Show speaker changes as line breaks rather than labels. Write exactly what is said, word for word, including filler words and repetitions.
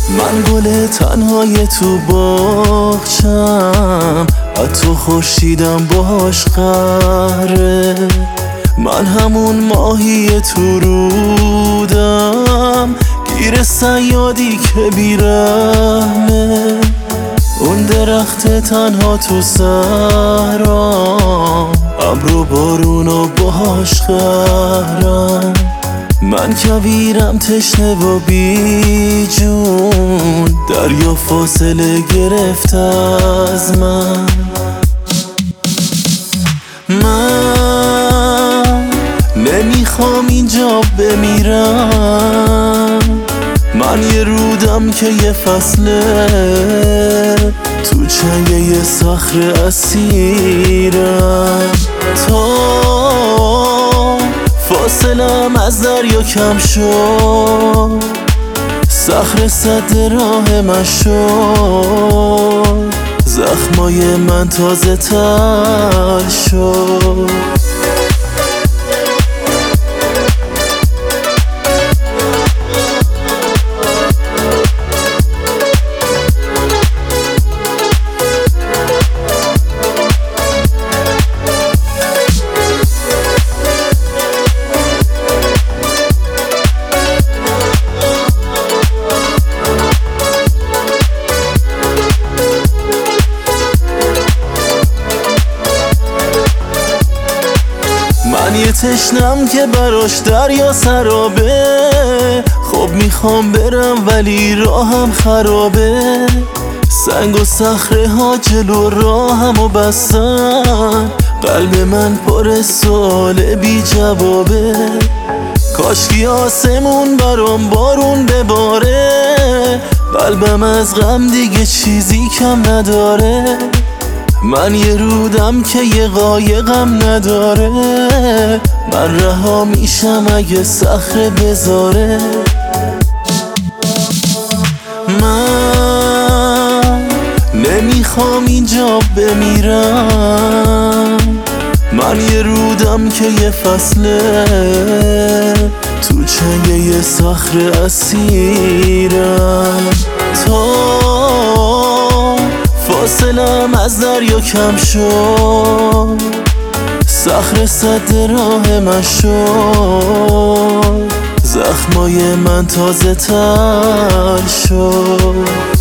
من گل تنهای تو باغچم، از تو خورشیدم باش قهره. من همون ماهی تو رودم، گیر صیادی که بیرحمه. اون درخت تنها تو صحرام، ابر و بارون و باش قهرم. من کویرم تشنه و بی جون، دریا فاصله گرفت از من. من نمیخوام اینجا بمیرم، من یه رودم که یه فصله تو چنگ یه صخره اسیرم. تا فاصلم از دریا کم شد، صخره سد راه من شد، زخمای من تازه تر شد. من یه تشنم که براش دریا سرابه، خب میخوام برم ولی راهم خرابه. سنگ و صخره ها جلو راهمو بستن، قلب من پر سوال بی جوابه. کاشکی آسمون برام بارون بباره، قلبم از غم دیگه چیزی کم نداره. من یه رودم که یه قایقم نداره، من رها میشم اگه صخره بذاره. من نمیخوام اینجا بمیرم، من یه رودم که یه فصله تو چنگ یه صخره اسیرم. تا فاصلم از دریا کم شد، صخره سد راه من شد، زخمای من تازه تر شد.